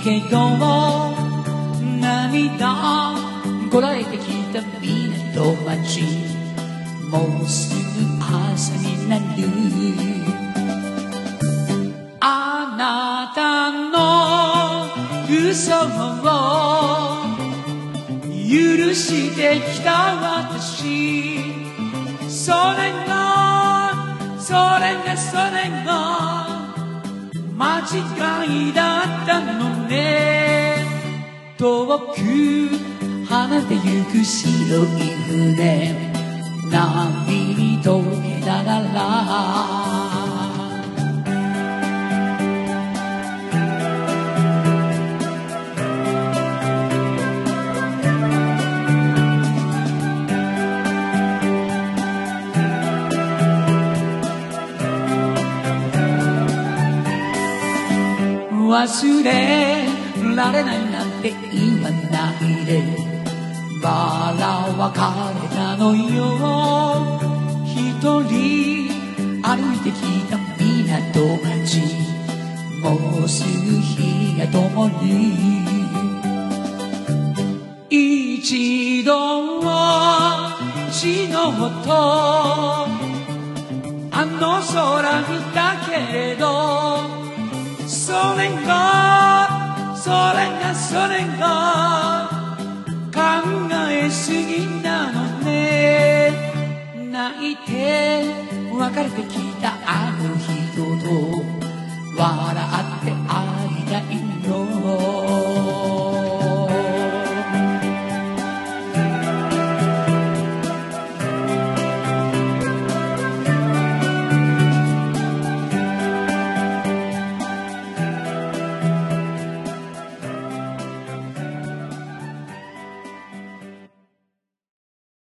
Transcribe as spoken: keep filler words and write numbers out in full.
けど涙こらえてきた港町もうすぐ朝になるあなたの嘘を許してきた私それがそれがそれが間違いだったのね遠く離れてゆく白い船波に溶けながら忘れられないなんて言わないでバラ別れたのよ一人歩いてきた港町もうすぐ日が灯る一度死のうとあの空見たけれどそれがそれがそれが考えすぎなのね泣いて別れてきたあの人と笑って